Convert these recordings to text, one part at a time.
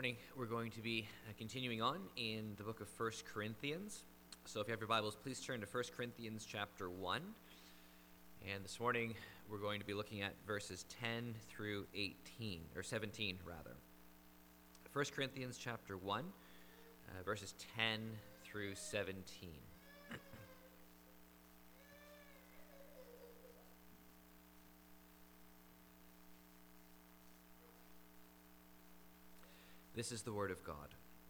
morning we're going to be continuing on in the book of 1 Corinthians. So if you have your Bibles, please turn to 1 Corinthians chapter 1. And this morning we're going to be looking at verses 10 through 18, or 17 rather. 1 Corinthians chapter 1, verses 10 through 17. This is the word of God.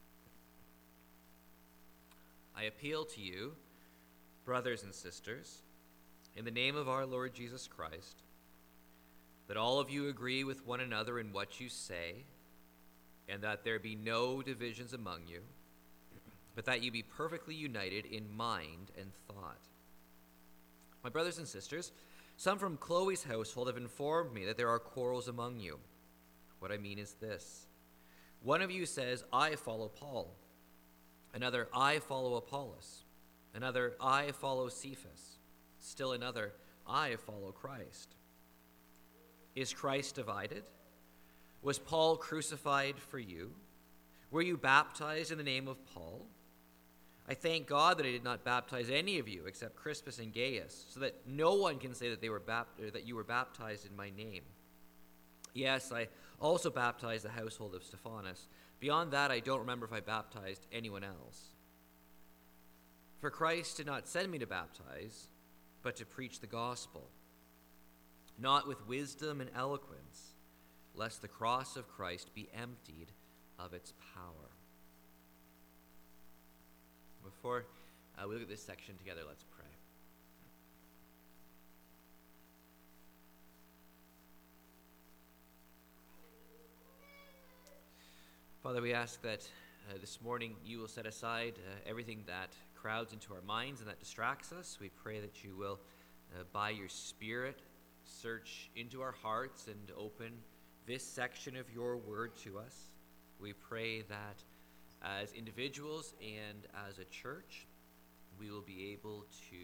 I appeal to you, brothers and sisters, in the name of our Lord Jesus Christ, that all of you agree with one another in what you say, and that there be no divisions among you, but that you be perfectly united in mind and thought. My brothers and sisters, some from Chloe's household have informed me that there are quarrels among you. What I mean is this. One of you says, I follow Paul. Another, I follow Apollos. Another, I follow Cephas. Still another, I follow Christ. Is Christ divided? Was Paul crucified for you? Were you baptized in the name of Paul? I thank God that I did not baptize any of you except Crispus and Gaius, so that no one can say that that you were baptized in my name. Yes, I also baptized the household of Stephanas. Beyond that, I don't remember if I baptized anyone else. For Christ did not send me to baptize, but to preach the gospel, not with wisdom and eloquence, lest the cross of Christ be emptied of its power. Before we look at this section together, let's pray. Father, we ask that this morning you will set aside everything that crowds into our minds and that distracts us. We pray that you will, by your Spirit, search into our hearts and open this section of your word to us. We pray that as individuals and as a church, we will be able to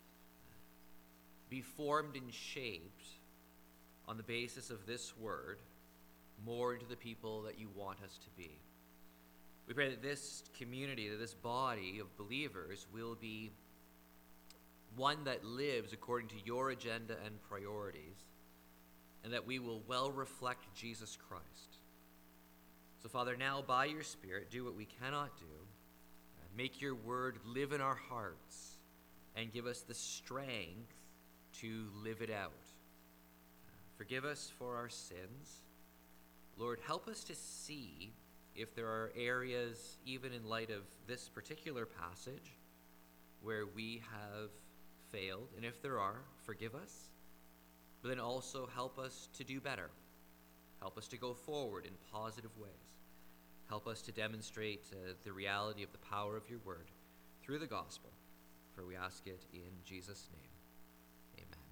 be formed and shaped on the basis of this word more into the people that you want us to be. We pray that this community, that this body of believers will be one that lives according to your agenda and priorities, and that we will well reflect Jesus Christ. So, Father, now by your Spirit, do what we cannot do. Make your word live in our hearts and give us the strength to live it out. Forgive us for our sins. Lord, help us to see if there are areas, even in light of this particular passage, where we have failed. And if there are, forgive us. But then also help us to do better. Help us to go forward in positive ways. Help us to demonstrate the reality of the power of your word through the gospel. For we ask it in Jesus' name. Amen.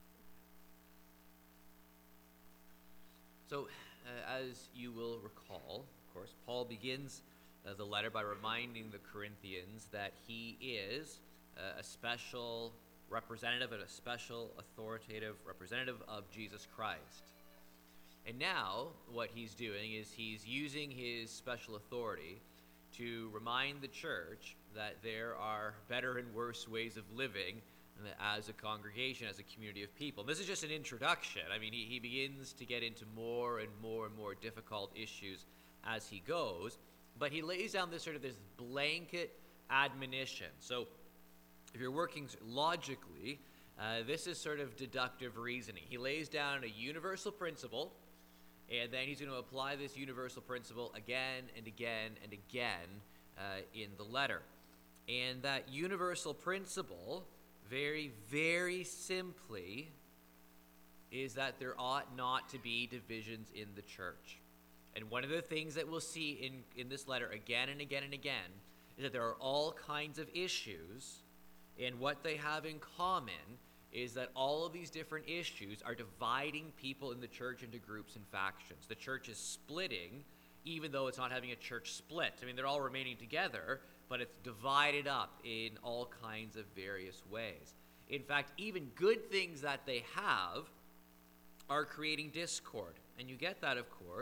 So, as you will recall, of course, Paul begins the letter by reminding the Corinthians that he is a special representative and a special authoritative representative of Jesus Christ. And now what he's doing is he's using his special authority to remind the church that there are better and worse ways of living as a congregation, as a community of people. This is just an introduction. I mean, he begins to get into more and more and more difficult issues as he goes, but he lays down this blanket admonition. So if you're working logically, this is sort of deductive reasoning. He lays down a universal principle, and then he's going to apply this universal principle again and again and again in the letter. And that universal principle, very, very simply, is that there ought not to be divisions in the church. And one of the things that we'll see in this letter again and again and again is that there are all kinds of issues, and what they have in common is that all of these different issues are dividing people in the church into groups and factions. The church is splitting, even though it's not having a church split. I mean, they're all remaining together, but it's divided up in all kinds of various ways. In fact, even good things that they have are creating discord. And you get that, of course,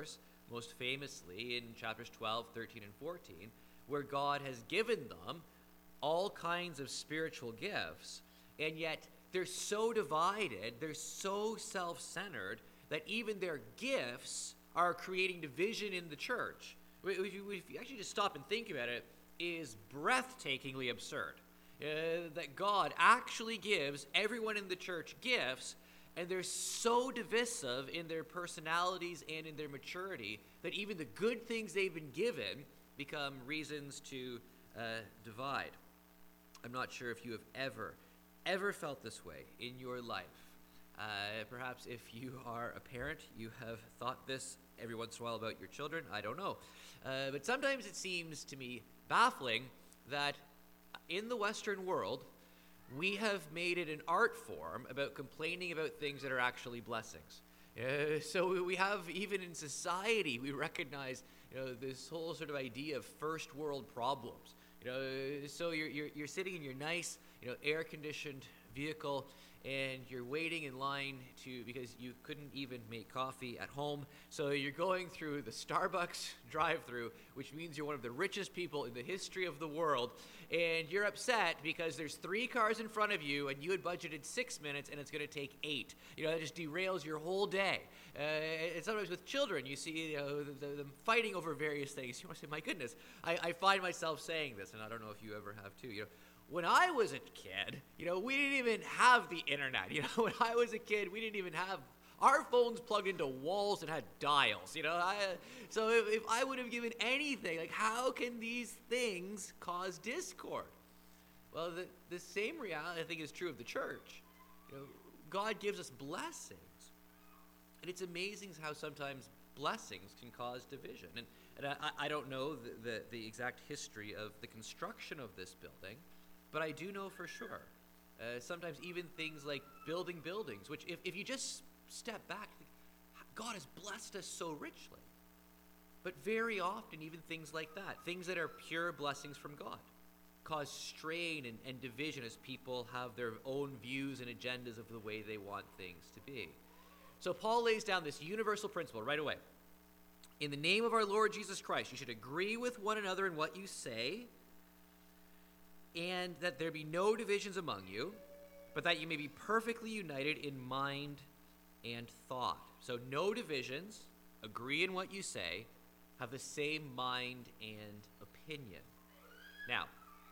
most famously in chapters 12, 13, and 14, where God has given them all kinds of spiritual gifts, and yet they're so divided, they're so self-centered, that even their gifts are creating division in the church. If you actually just stop and think about it, is breathtakingly absurd. That God actually gives everyone in the church gifts, and they're so divisive in their personalities and in their maturity that even the good things they've been given become reasons to divide. I'm not sure if you have ever felt this way in your life. Perhaps if you are a parent, you have thought this every once in a while about your children. I don't know. But sometimes it seems to me baffling that in the Western world, we have made it an art form about complaining about things that are actually blessings. So we have, even in society, we recognize this whole sort of idea of first world problems. So you're sitting in your nice air-conditioned vehicle, and you're waiting in line because you couldn't even make coffee at home. So you're going through the Starbucks drive-thru, which means you're one of the richest people in the history of the world, and you're upset because there's 3 cars in front of you, and you had budgeted 6 minutes, and it's going to take 8. That just derails your whole day. And sometimes with children, you see them fighting over various things. You want to say, my goodness, I find myself saying this, and I don't know if you ever have too. When I was a kid, we didn't even have the internet. When I was a kid, we didn't even have our phones plugged into walls and had dials. So if I would have given anything, how can these things cause discord? Well, the same reality I think is true of the church. God gives us blessings, and it's amazing how sometimes blessings can cause division. And I don't know the exact history of the construction of this building, but I do know for sure, sometimes even things like building buildings, which if you just step back, God has blessed us so richly. But very often, even things like that, things that are pure blessings from God, cause strain and division as people have their own views and agendas of the way they want things to be. So Paul lays down this universal principle right away. In the name of our Lord Jesus Christ, you should agree with one another in what you say, and that there be no divisions among you, but that you may be perfectly united in mind and thought. So no divisions, agree in what you say, have the same mind and opinion. Now,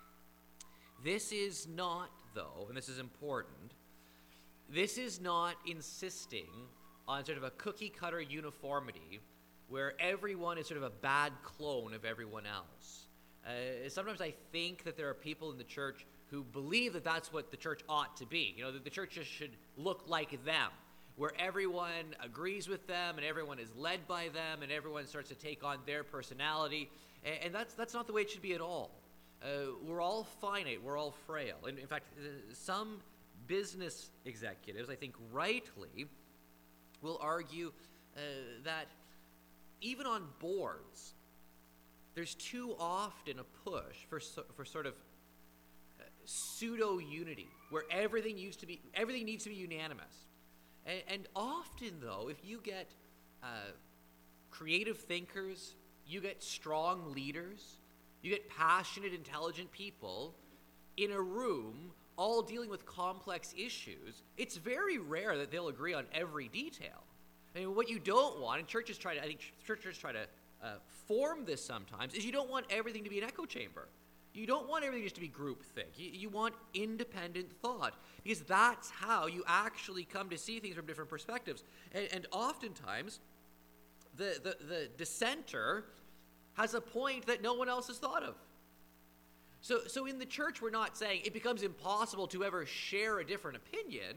this is not, though, and this is important, this is not insisting on sort of a cookie-cutter uniformity where everyone is sort of a bad clone of everyone else. Sometimes I think that there are people in the church who believe that that's what the church ought to be. That the church just should look like them, where everyone agrees with them and everyone is led by them and everyone starts to take on their personality. And that's not the way it should be at all. We're all finite. We're all frail. And in fact, some business executives, I think rightly, will argue that even on boards, there's too often a push for sort of pseudo-unity, where everything needs to be unanimous. And often, though, if you get creative thinkers, you get strong leaders, you get passionate, intelligent people in a room all dealing with complex issues, it's very rare that they'll agree on every detail. I mean, what you don't want, and churches try to form this sometimes, is you don't want everything to be an echo chamber. You don't want everything just to be groupthink. You want independent thought, because that's how you actually come to see things from different perspectives. And oftentimes, the dissenter has a point that no one else has thought of. So in the church, we're not saying it becomes impossible to ever share a different opinion.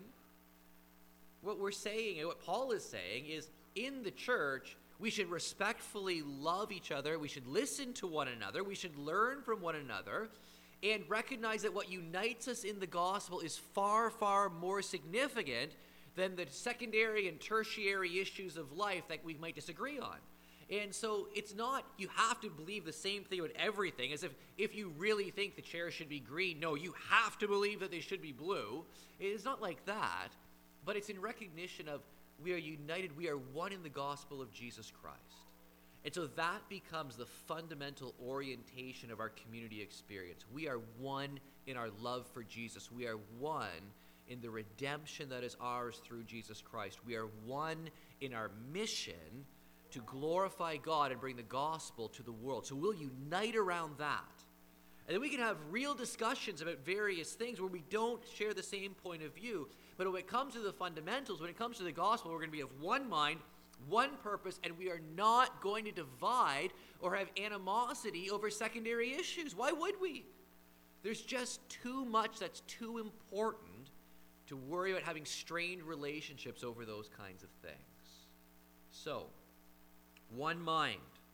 What we're saying, and what Paul is saying, is in the church, we should respectfully love each other. We should listen to one another. We should learn from one another and recognize that what unites us in the gospel is far, far more significant than the secondary and tertiary issues of life that we might disagree on. And so it's not you have to believe the same thing about everything, as if you really think the chairs should be green, no, you have to believe that they should be blue. It's not like that, but it's in recognition of we are united, we are one in the gospel of Jesus Christ. And so that becomes the fundamental orientation of our community experience. We are one in our love for Jesus. We are one in the redemption that is ours through Jesus Christ. We are one in our mission to glorify God and bring the gospel to the world. So we'll unite around that. And then we can have real discussions about various things where we don't share the same point of view. But when it comes to the fundamentals, when it comes to the gospel, we're going to be of one mind, one purpose, and we are not going to divide or have animosity over secondary issues. Why would we? There's just too much that's too important to worry about having strained relationships over those kinds of things. So, one mind,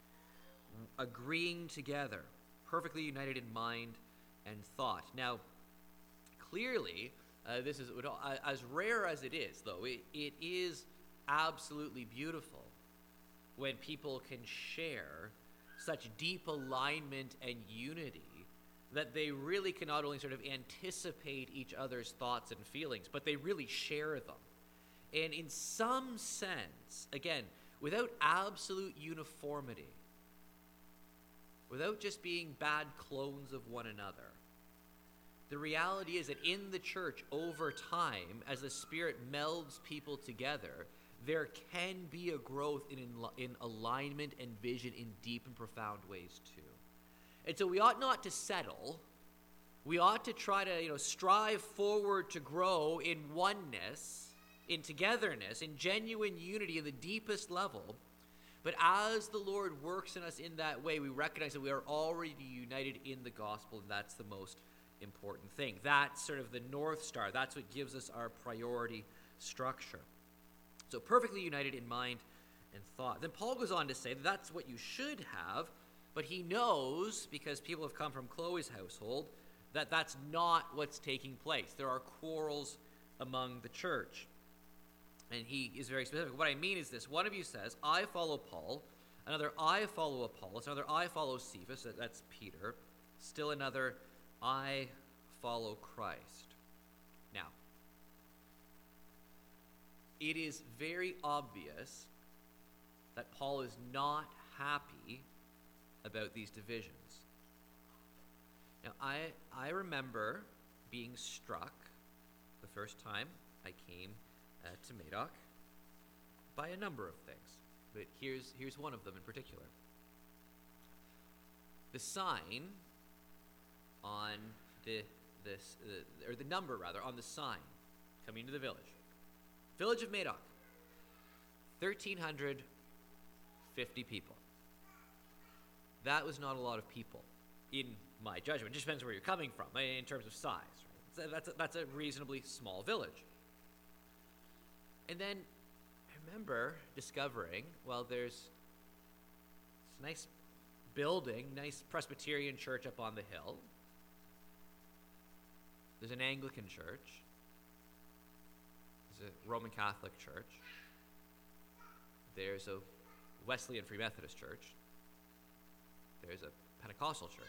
agreeing together, perfectly united in mind and thought. Now, clearly, this is as rare as it is, though, it is absolutely beautiful when people can share such deep alignment and unity that they really can not only sort of anticipate each other's thoughts and feelings, but they really share them. And in some sense, again, without absolute uniformity, without just being bad clones of one another, the reality is that in the church, over time, as the Spirit melds people together, there can be a growth in alignment and vision in deep and profound ways too. And so we ought not to settle. We ought to try to, strive forward to grow in oneness, in togetherness, in genuine unity in the deepest level. But as the Lord works in us in that way, we recognize that we are already united in the gospel, and that's the most important thing. That's sort of the North Star. That's what gives us our priority structure. So perfectly united in mind and thought. Then Paul goes on to say that that's what you should have, but he knows, because people have come from Chloe's household, that that's not what's taking place. There are quarrels among the church. And he is very specific. What I mean is this. One of you says, I follow Paul. Another, I follow Apollos. Another, I follow Cephas. That's Peter. Still another, I follow Christ. Now, it is very obvious that Paul is not happy about these divisions. Now, I remember being struck the first time I came to Madoc by a number of things, but here's one of them in particular. The sign on the number on the sign coming into the village of Madoc, 1,350 people. That was not a lot of people, in my judgment. It just depends where you're coming from in terms of size. Right? So that's a reasonably small village. And then I remember discovering, there's this nice building, nice Presbyterian church up on the hill. There's an Anglican church. There's a Roman Catholic church. There's a Wesleyan Free Methodist church. There's a Pentecostal church.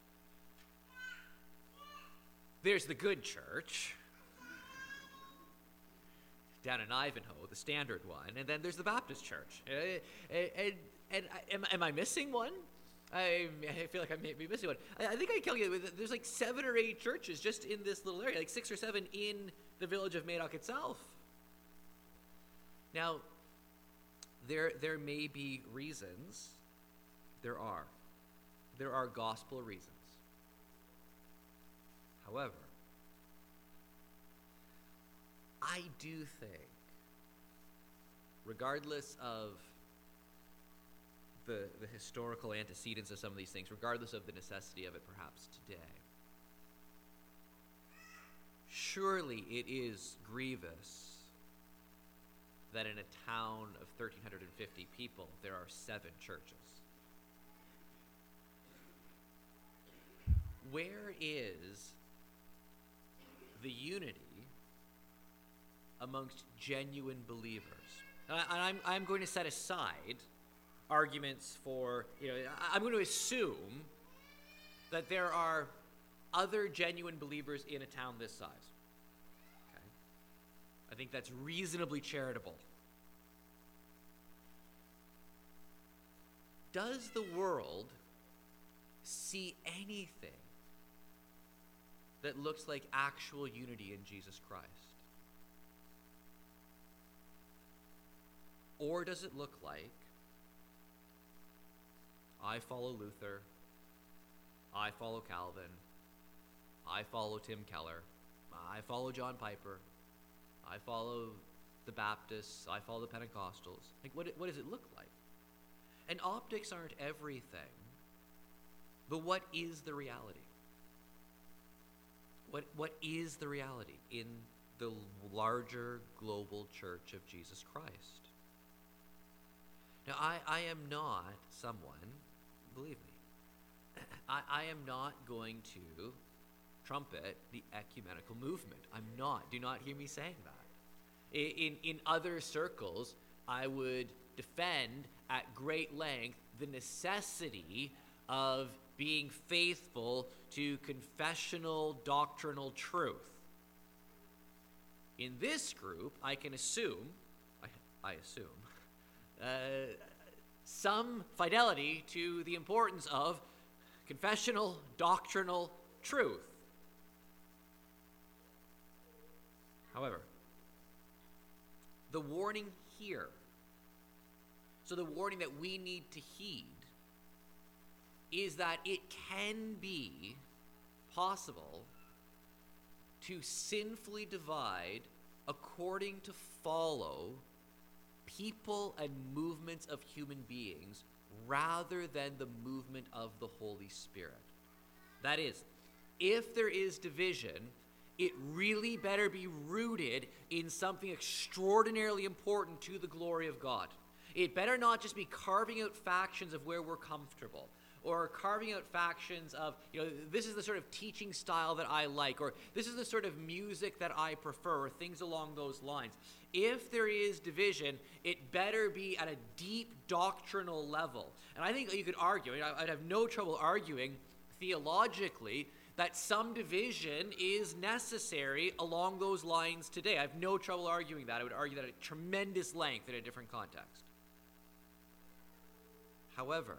There's the good church down in Ivanhoe, the standard one, and then there's the Baptist church. Am I missing one? I feel like I may be missing one. I think I calculated there's like 7 or 8 churches just in this little area, like 6 or 7 in the village of Madoc itself. Now, there may be reasons. There are gospel reasons. However, I do think, regardless of the historical antecedents of some of these things, regardless of the necessity of it perhaps today, surely it is grievous that in a town of 1,350 people, there are 7 churches. Where is the unity amongst genuine believers? And I'm going to set aside arguments for, I'm going to assume that there are other genuine believers in a town this size. Okay? I think that's reasonably charitable. does the world see anything that looks like actual unity in Jesus Christ? Or does it look like, I follow Luther, I follow Calvin, I follow Tim Keller, I follow John Piper, I follow the Baptists, I follow the Pentecostals? Like, what does it look like? And optics aren't everything, but what is the reality? What is the reality in the larger global church of Jesus Christ? Now, I am not someone, believe me, I am not going to trumpet the ecumenical movement. I'm not. Do not hear me saying that. In other circles, I would defend at great length the necessity of being faithful to confessional doctrinal truth. In this group, I can assume, I assume, some fidelity to the importance of confessional doctrinal truth. However, the warning here, so the warning that we need to heed, is that it can be possible to sinfully divide according to follow people and movements of human beings rather than the movement of the Holy Spirit. That is, if there is division, it really better be rooted in something extraordinarily important to the glory of God. It better not just be carving out factions of where we're comfortable, or carving out factions of, this is the sort of teaching style that I like, or this is the sort of music that I prefer, or things along those lines. If there is division, it better be at a deep doctrinal level. And I think you could argue, I'd have no trouble arguing theologically, that some division is necessary along those lines today. I have no trouble arguing that. I would argue that at tremendous length in a different context. However,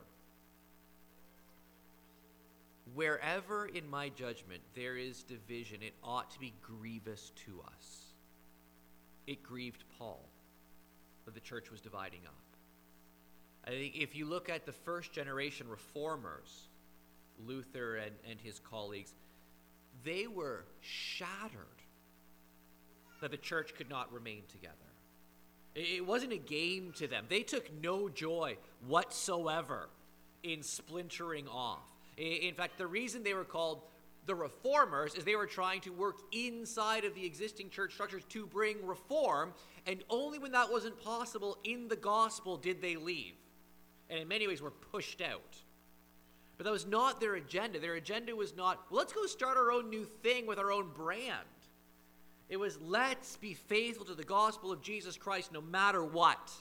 wherever in my judgment there is division, it ought to be grievous to us. It grieved Paul that the church was dividing up. I think if you look at the first generation reformers, Luther and his colleagues, they were shattered that the church could not remain together. It wasn't a game to them. They took no joy whatsoever in splintering off. In fact, the reason they were called the reformers is they were trying to work inside of the existing church structures to bring reform, and only when that wasn't possible in the gospel did they leave. And in many ways were pushed out. But that was not their agenda. Their agenda was not, well, let's go start our own new thing with our own brand. It was, let's be faithful to the gospel of Jesus Christ no matter what.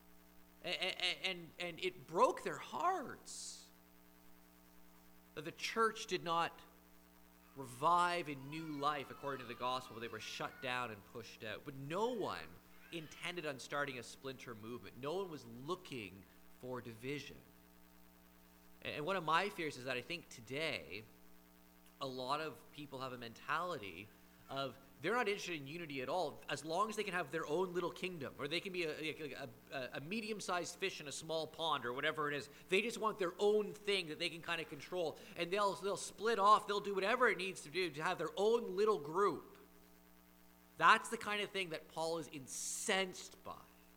And it broke their hearts that the church did not revive in new life according to the gospel, but they were shut down and pushed out. But no one intended on starting a splinter movement. No one was looking for division. And one of my fears is that I think today a lot of people have a mentality of they're not interested in unity at all as long as they can have their own little kingdom, or they can be a medium-sized fish in a small pond, or whatever it is. They just want their own thing that they can kind of control, and they'll split off. They'll do whatever it needs to do to have their own little group. That's the kind of thing that Paul is incensed by.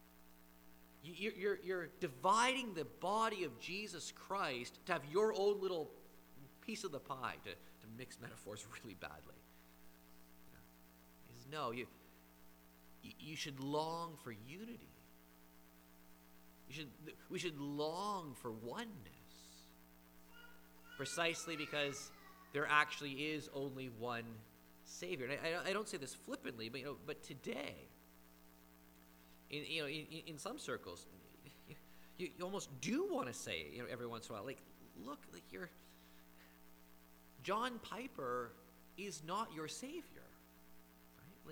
You're dividing the body of Jesus Christ to have your own little piece of the pie, to mix metaphors really badly. No, you should long for unity. We should long for oneness. Precisely because there actually is only one Savior. And I don't say this flippantly, but today, in some circles, you almost do want to say, every once in a while, look, John Piper is not your Savior.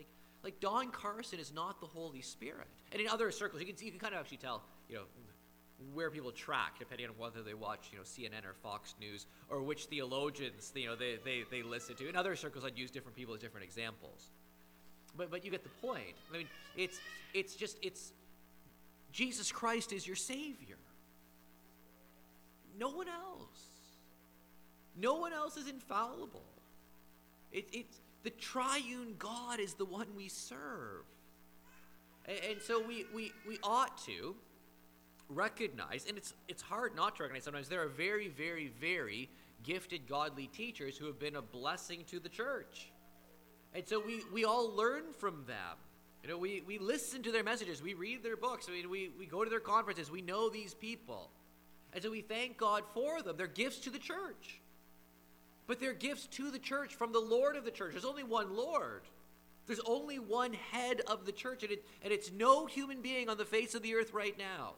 Like Don Carson is not the Holy Spirit. And in other circles, you can kind of actually tell, where people track, depending on whether they watch, CNN or Fox News, or which theologians, they listen to. In other circles, I'd use different people as different examples. But you get the point. I mean, it's Jesus Christ is your Savior. No one else. No one else is infallible. It's the triune God is the one we serve. And so we ought to recognize, and it's hard not to recognize sometimes, there are very, very, very gifted godly teachers who have been a blessing to the church. And so we all learn from them. We listen to their messages, we read their books, we go to their conferences, we know these people. And so we thank God for them. They're gifts to the church. But they're gifts to the church from the Lord of the church. There's only one Lord. There's only one head of the church, and it's no human being on the face of the earth right now.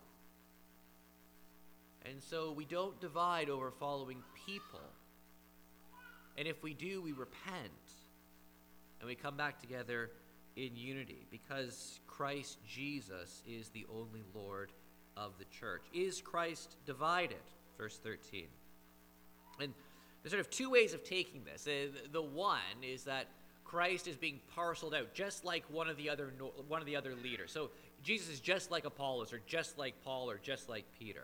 And so we don't divide over following people. And if we do, we repent. And we come back together in unity, because Christ Jesus is the only Lord of the church. Is Christ divided? Verse 13. And there's sort of two ways of taking this. The one is that Christ is being parceled out, just like one of the other leaders. So Jesus is just like Apollos, or just like Paul, or just like Peter.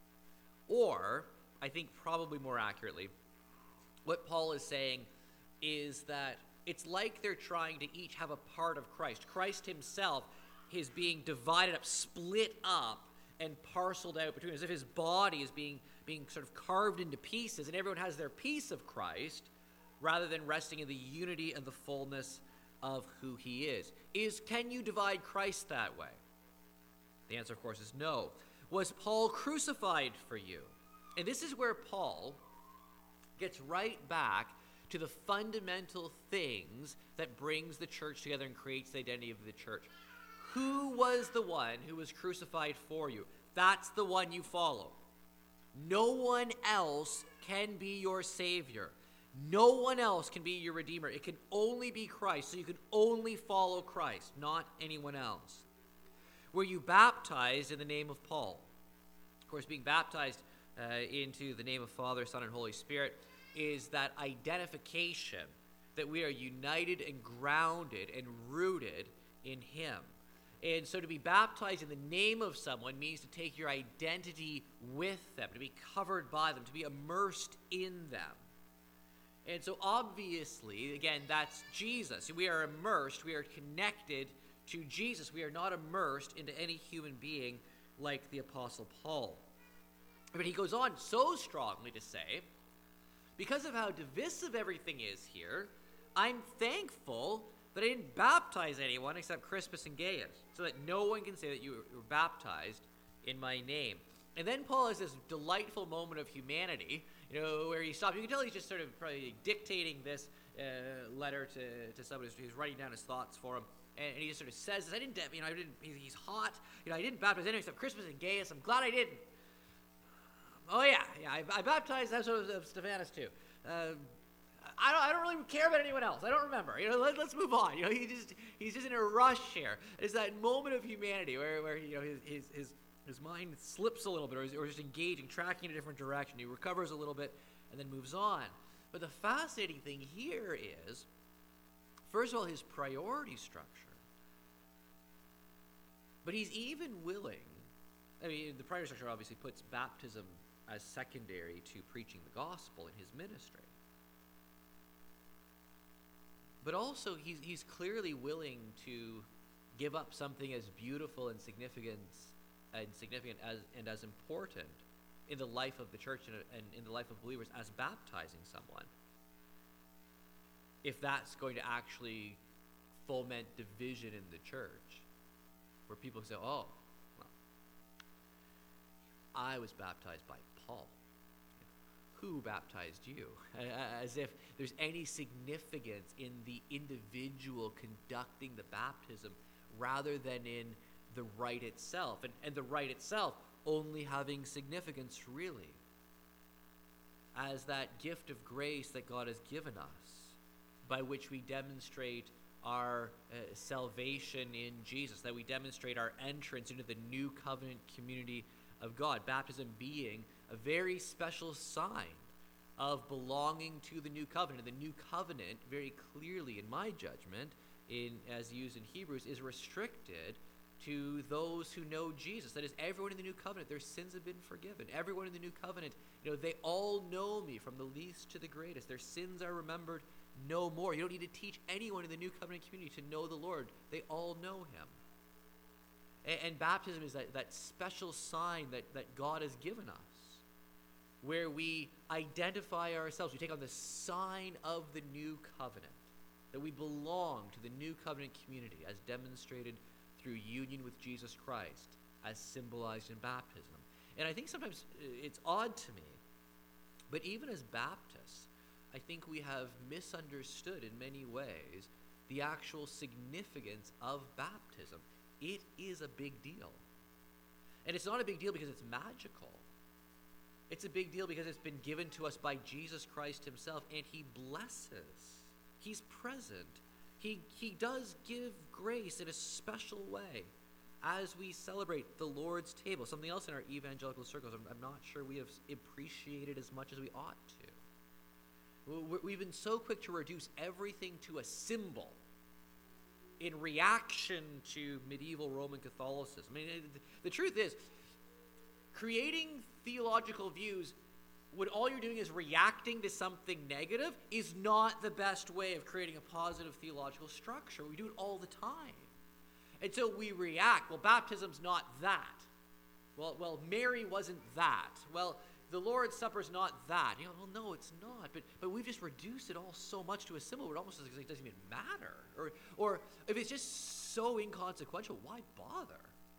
Or, I think probably more accurately, what Paul is saying is that it's like they're trying to each have a part of Christ. Christ himself is being divided up, split up, and parceled out between, as if his body is being sort of carved into pieces, and everyone has their piece of Christ, rather than resting in the unity and the fullness of who he is. Can you divide Christ that way? The answer, of course, is no. Was Paul crucified for you? And this is where Paul gets right back to the fundamental things that brings the church together and creates the identity of the church. Who was the one who was crucified for you? That's the one you follow. No one else can be your Savior. No one else can be your Redeemer. It can only be Christ, so you can only follow Christ, not anyone else. Were you baptized in the name of Paul? Of course, being baptized into the name of Father, Son, and Holy Spirit is that identification that we are united and grounded and rooted in him. And so to be baptized in the name of someone means to take your identity with them, to be covered by them, to be immersed in them. And so obviously, again, that's Jesus. We are immersed, we are connected to Jesus. We are not immersed into any human being like the Apostle Paul. But he goes on so strongly to say, because of how divisive everything is here, I'm thankful that I didn't baptize anyone except Crispus and Gaius, so that no one can say that you were baptized in my name. And then Paul has this delightful moment of humanity, where he stops. You can tell he's just sort of probably dictating this letter to somebody who's writing down his thoughts for him. And he just sort of says this, he's hot. I didn't baptize anyone except Crispus and Gaius. I'm glad I didn't. Oh yeah, I baptized of Stephanas too. I don't really care about anyone else. I don't remember. Let's move on. He's just in a rush here. It's that moment of humanity where his mind slips a little bit, or just engaging, tracking in a different direction. He recovers a little bit and then moves on. But the fascinating thing here is, first of all, his priority structure. But he's even willing. The priority structure obviously puts baptism as secondary to preaching the gospel in his ministry. But also, he's clearly willing to give up something as beautiful and significant as important in the life of the church and in the life of believers as baptizing someone, if that's going to actually foment division in the church, where people say, oh, well, I was baptized by Paul. Who baptized you? As if there's any significance in the individual conducting the baptism rather than in the rite itself. And the rite itself only having significance, really, as that gift of grace that God has given us, by which we demonstrate our salvation in Jesus, that we demonstrate our entrance into the new covenant community of God. Baptism being a very special sign of belonging to the new covenant. The new covenant, very clearly in my judgment, as used in Hebrews, is restricted to those who know Jesus. That is, everyone in the new covenant, their sins have been forgiven. Everyone in the new covenant, they all know me from the least to the greatest. Their sins are remembered no more. You don't need to teach anyone in the new covenant community to know the Lord. They all know him. And baptism is that special sign that God has given us, where we identify ourselves. We take on the sign of the new covenant, that we belong to the new covenant community as demonstrated through union with Jesus Christ, as symbolized in baptism. And I think sometimes it's odd to me, but even as Baptists, I think we have misunderstood in many ways the actual significance of baptism. It is a big deal. And it's not a big deal because it's magical. It's a big deal because it's been given to us by Jesus Christ himself, and he blesses. He's present. He does give grace in a special way as we celebrate the Lord's table. Something else in our evangelical circles I'm not sure we have appreciated as much as we ought to. We've been so quick to reduce everything to a symbol in reaction to medieval Roman Catholicism. I mean, the truth is, creating theological views when all you're doing is reacting to something negative is not the best way of creating a positive theological structure. We do it all the time. Until we react, well, baptism's not that. Well, Mary wasn't that. Well, the Lord's Supper's not that. Well, no, it's not. But we've just reduced it all so much to a symbol, it almost it doesn't even matter. Or if it's just so inconsequential, why bother?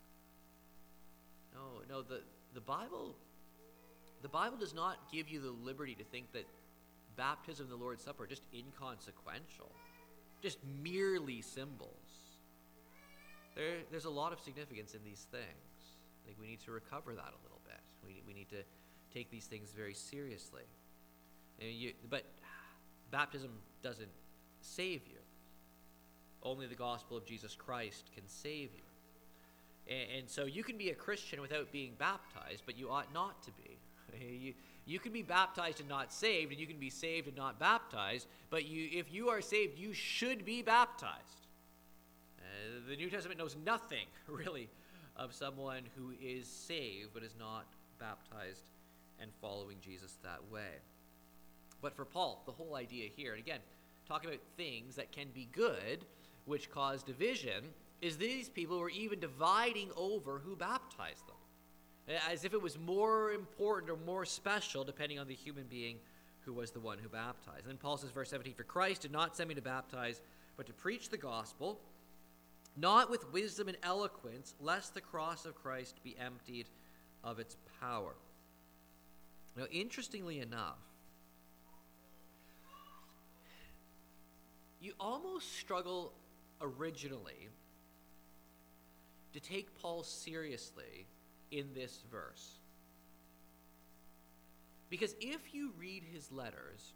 No, the Bible does not give you the liberty to think that baptism and the Lord's Supper are just inconsequential, just merely symbols. There's a lot of significance in these things. I think we need to recover that a little bit. We need to take these things very seriously. But baptism doesn't save you. Only the gospel of Jesus Christ can save you. And so you can be a Christian without being baptized, but you ought not to be. You can be baptized and not saved, and you can be saved and not baptized, but if you are saved, you should be baptized. The New Testament knows nothing, really, of someone who is saved but is not baptized and following Jesus that way. But for Paul, the whole idea here, and again, talking about things that can be good, which cause division, is these people were even dividing over who baptized them, as if it was more important or more special depending on the human being who was the one who baptized. And then Paul says, verse 17, "For Christ did not send me to baptize, but to preach the gospel, not with wisdom and eloquence, lest the cross of Christ be emptied of its power." Now, interestingly enough, you almost struggle originally to take Paul seriously in this verse. Because if you read his letters,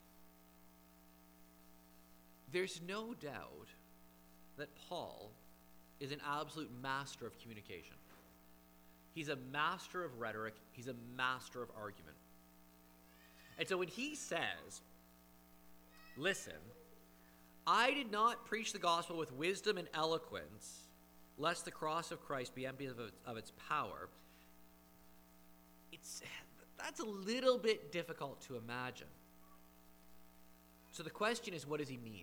there's no doubt that Paul is an absolute master of communication. He's a master of rhetoric. He's a master of argument. And so when he says, listen, I did not preach the gospel with wisdom and eloquence, lest the cross of Christ be emptied of its power, that's a little bit difficult to imagine. So the question is, what does he mean?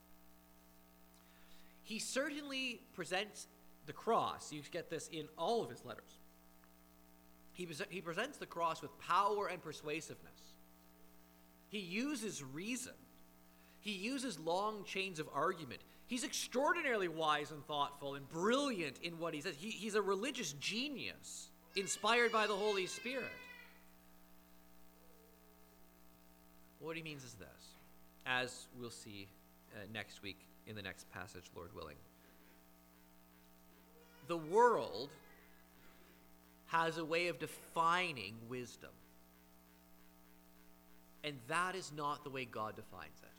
He certainly presents the cross. You get this in all of his letters. He presents the cross with power and persuasiveness. He uses reason. He uses long chains of argument. He's extraordinarily wise and thoughtful and brilliant in what he says. He's a religious genius, inspired by the Holy Spirit. What he means is this, as we'll see next week in the next passage, Lord willing. The world has a way of defining wisdom, and that is not the way God defines it.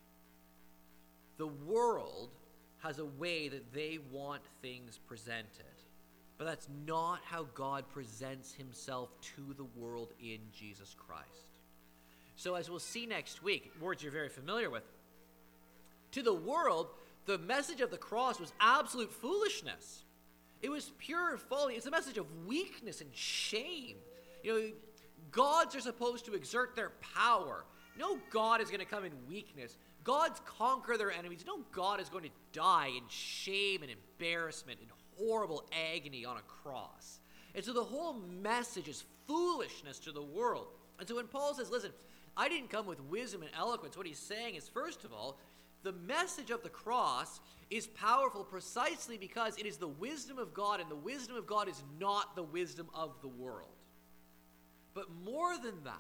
The world has a way that they want things presented, But that's not how God presents himself to the world in Jesus Christ. So as we'll see next week, words you're very familiar with, to the world, the message of the cross was absolute foolishness. It was pure folly. It's a message of weakness and shame. Gods are supposed to exert their power. No God is going to come in weakness. Gods conquer their enemies. No God is going to die in shame and embarrassment and horrible agony on a cross. And so the whole message is foolishness to the world. And so when Paul says, listen, I didn't come with wisdom and eloquence, what he's saying is, first of all, the message of the cross is powerful precisely because it is the wisdom of God, and the wisdom of God is not the wisdom of the world. But more than that,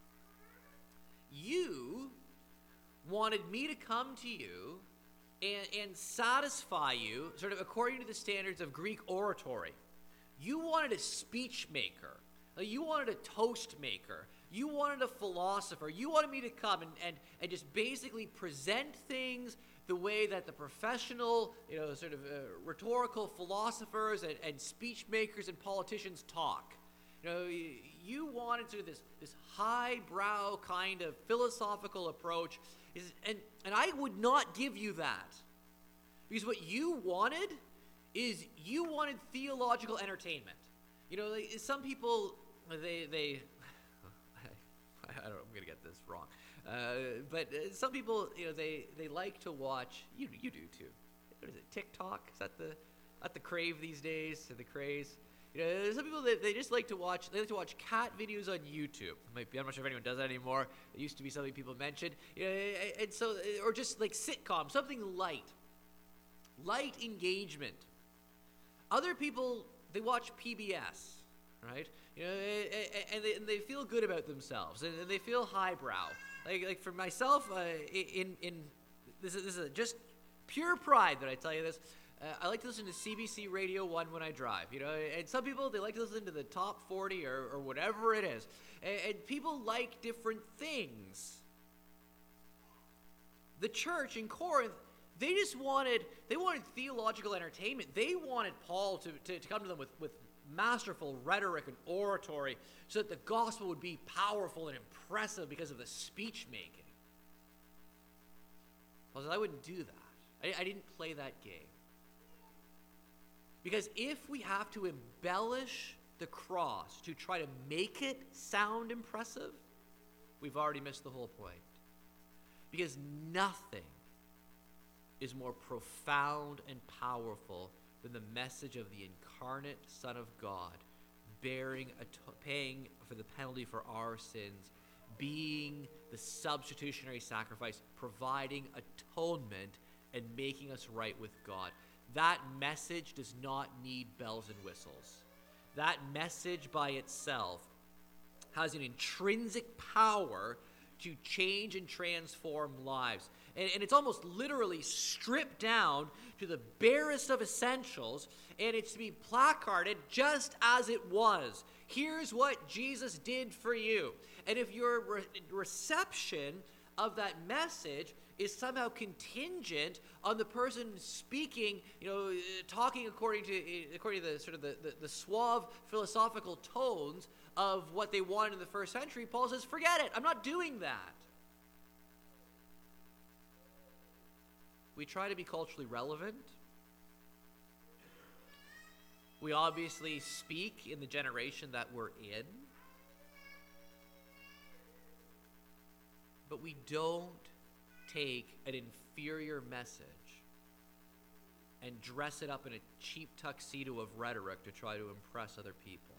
you wanted me to come to you and satisfy you sort of according to the standards of Greek oratory. You wanted a speech maker. You wanted a toast maker. You wanted a philosopher. You wanted me to come and just basically present things the way that the professional, rhetorical philosophers and speech makers and politicians talk. You wanted sort of this highbrow kind of philosophical approach, and I would not give you that. Because what you wanted is you wanted theological entertainment. Some people, they I don't know, I'm going to get this wrong. But some people, they like to watch, you do too. What is it, TikTok? Is that the crave these days, the craze? Some people, they just like to watch cat videos on YouTube. I'm not sure if anyone does that anymore. It used to be something people mentioned. And so, or just like sitcom, something light engagement. Other people, they watch PBS, right? And they feel good about themselves, and they feel highbrow. Like for myself, this is just pure pride that I tell you this. I like to listen to CBC Radio 1 when I drive, and some people, they like to listen to the top 40 or whatever it is. And people like different things. The church in Corinth, they wanted theological entertainment. They wanted Paul to come to them with masterful rhetoric and oratory so that the gospel would be powerful and impressive because of the speech making. Paul said, I wouldn't do that. I didn't play that game. Because if we have to embellish the cross to try to make it sound impressive, we've already missed the whole point. Because nothing is more profound and powerful than the message of the incarnate Son of God, paying for the penalty for our sins, being the substitutionary sacrifice, providing atonement, and making us right with God. That message does not need bells and whistles. That message by itself has an intrinsic power to change and transform lives. And it's almost literally stripped down to the barest of essentials, and it's to be placarded just as it was. Here's what Jesus did for you. And if your reception of that message is somehow contingent on the person speaking, talking according to the sort of the suave philosophical tones of what they wanted in the first century, Paul says, forget it. I'm not doing that. We try to be culturally relevant. We obviously speak in the generation that we're in. But we don't take an inferior message and dress it up in a cheap tuxedo of rhetoric to try to impress other people.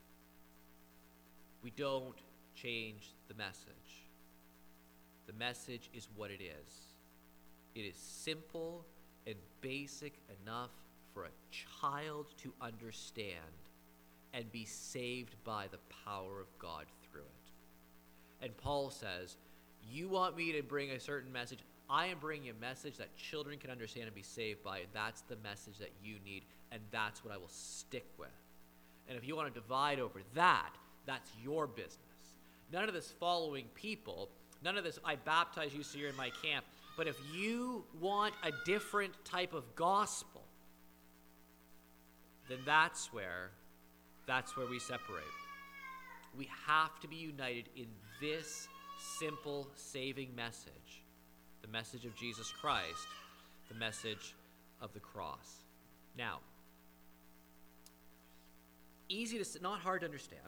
We don't change the message. The message is what it is. It is simple and basic enough for a child to understand and be saved by the power of God through it. And Paul says, you want me to bring a certain message. I am bringing a message that children can understand and be saved by. That's the message that you need, and that's what I will stick with. And if you want to divide over that, that's your business. None of this following people, none of this, I baptize you so you're in my camp. But if you want a different type of gospel, then that's where we separate. We have to be united in this simple saving message, the message of Jesus Christ, the message of the cross. Now, easy to, not hard to understand.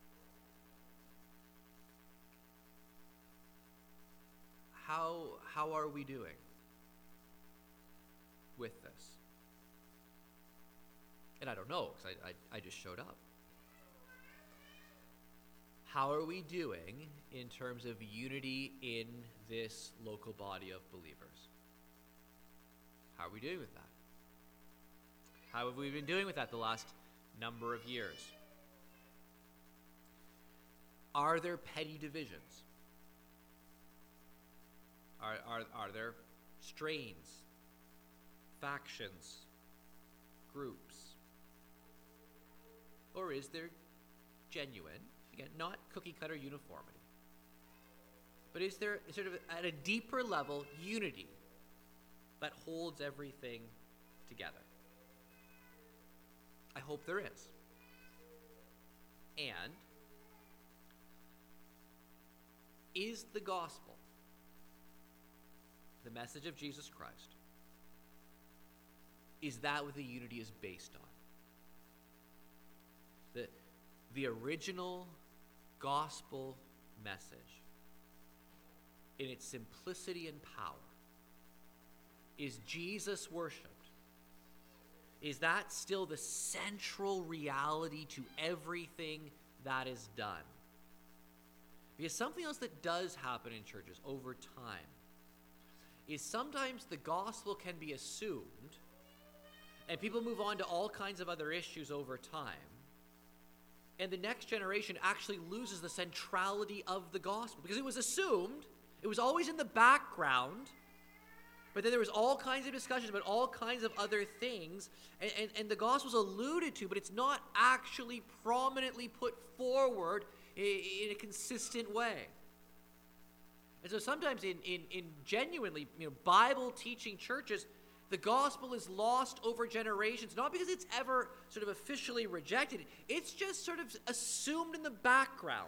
How are we doing with this? And I don't know, because I just showed up. How are we doing in terms of unity in this local body of believers? How are we doing with that? How have we been doing with that the last number of years? Are there petty divisions? Are there strains, factions, groups? Or is there genuine, again, not cookie-cutter uniformity, but is there sort of at a deeper level unity that holds everything together? I hope there is. And is the gospel, the message of Jesus Christ, is that what the unity is based on? The original gospel message, in its simplicity and power, is Jesus worshipped? Is that still the central reality to everything that is done? Because something else that does happen in churches over time is sometimes the gospel can be assumed, and people move on to all kinds of other issues over time, and the next generation actually loses the centrality of the gospel because it was assumed, it was always in the background, but then there was all kinds of discussions about all kinds of other things, and the gospel's alluded to, but it's not actually prominently put forward in a consistent way. And so sometimes in genuinely Bible-teaching churches, the gospel is lost over generations, not because it's ever sort of officially rejected. It's just sort of assumed in the background.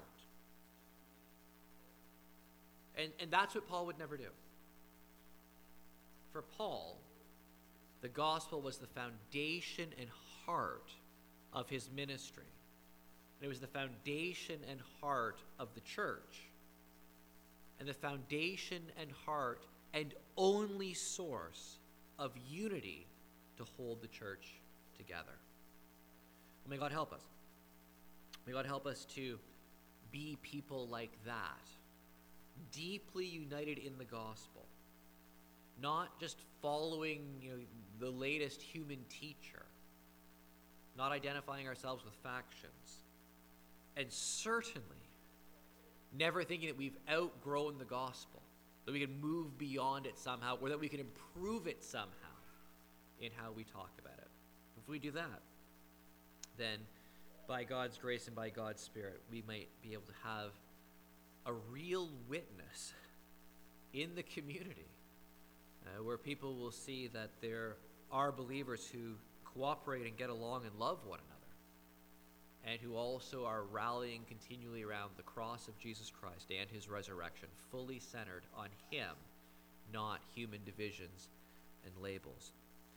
And that's what Paul would never do. For Paul, the gospel was the foundation and heart of his ministry. And it was the foundation and heart of the church. And the foundation and heart and only source of unity to hold the church together. Well, may God help us. May God help us to be people like that, deeply united in the gospel, not just following the latest human teacher, not identifying ourselves with factions, and certainly never thinking that we've outgrown the gospel, that we can move beyond it somehow, or that we can improve it somehow in how we talk about it. If we do that, then by God's grace and by God's Spirit, we might be able to have a real witness in the community where people will see that there are believers who cooperate and get along and love one another, and who also are rallying continually around the cross of Jesus Christ and his resurrection, fully centered on him, not human divisions and labels.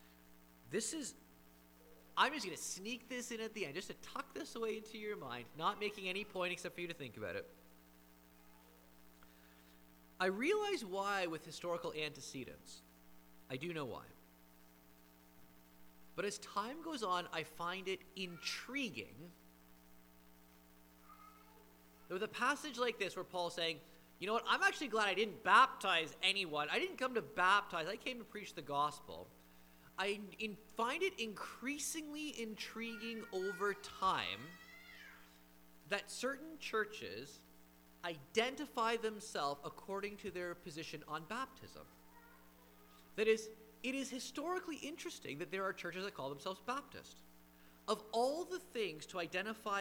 I'm just going to sneak this in at the end, just to tuck this away into your mind, not making any point except for you to think about it. I realize why with historical antecedents. I do know why. But as time goes on, I find it intriguing that with a passage like this where Paul's saying, you know what, I'm actually glad I didn't baptize anyone. I didn't come to baptize. I came to preach the gospel. I find it increasingly intriguing over time that certain churches identify themselves according to their position on baptism. That is, it is historically interesting that there are churches that call themselves Baptist. Of all the things to identify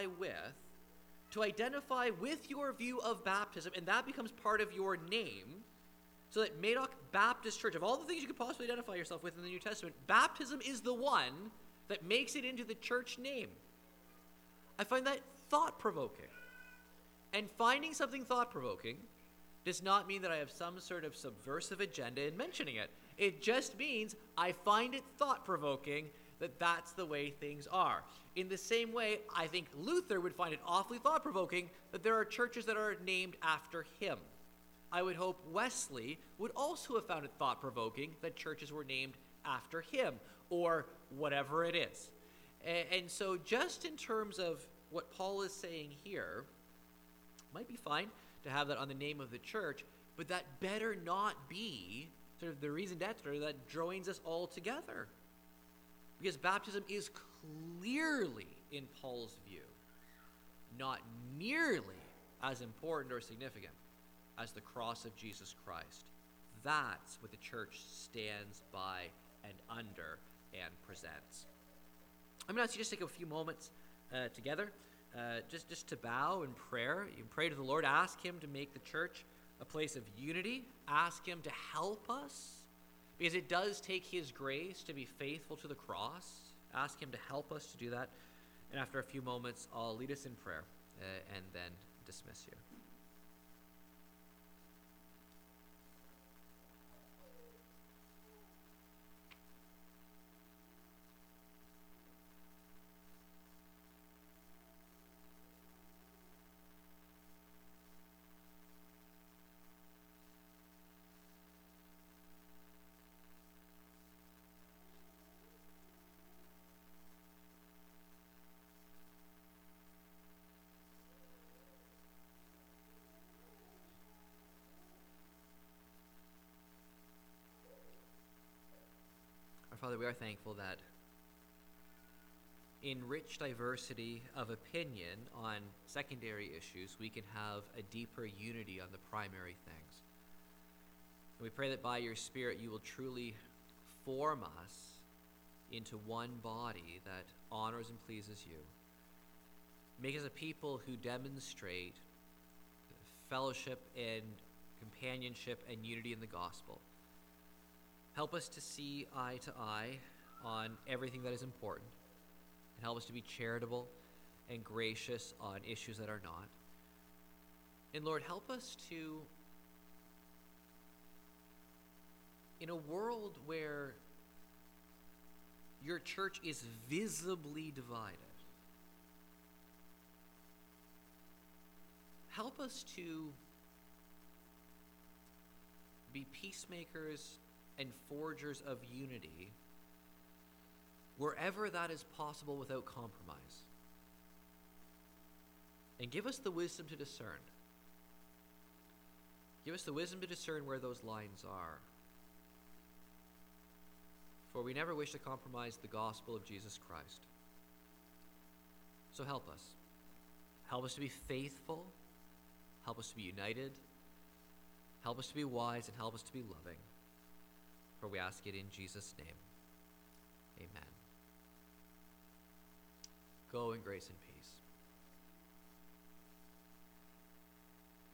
with your view of baptism, and that becomes part of your name, so that Madoc Baptist Church, of all the things you could possibly identify yourself with in the New Testament, baptism is the one that makes it into the church name. I find that thought-provoking. And finding something thought-provoking does not mean that I have some sort of subversive agenda in mentioning it. It just means I find it thought-provoking that that's the way things are. In the same way, I think Luther would find it awfully thought-provoking that there are churches that are named after him. I would hope Wesley would also have found it thought-provoking that churches were named after him, or whatever it is. And so just in terms of what Paul is saying here, might be fine to have that on the name of the church, but that better not be sort of the raison d'etre that joins us all together. Because baptism is clearly, in Paul's view, not nearly as important or significant as the cross of Jesus Christ. That's what the church stands by and under and presents. I'm going to ask you just take a few moments together, just to bow in prayer. You can pray to the Lord, ask him to make the church a place of unity, ask him to help us, because it does take his grace to be faithful to the cross. Ask him to help us to do that. And after a few moments, I'll lead us in prayer and then dismiss you. Father, we are thankful that in rich diversity of opinion on secondary issues, we can have a deeper unity on the primary things. And we pray that by your Spirit you will truly form us into one body that honors and pleases you. Make us a people who demonstrate fellowship and companionship and unity in the gospel. Help us to see eye to eye on everything that is important, and help us to be charitable and gracious on issues that are not. And Lord, help us to, in a world where your church is visibly divided, help us to be peacemakers and forgers of unity wherever that is possible without compromise. And give us the wisdom to discern. Give us the wisdom to discern where those lines are. For we never wish to compromise the gospel of Jesus Christ. So help us. Help us to be faithful. Help us to be united. Help us to be wise, and help us to be loving. For we ask it in Jesus' name. Amen. Go in grace and peace.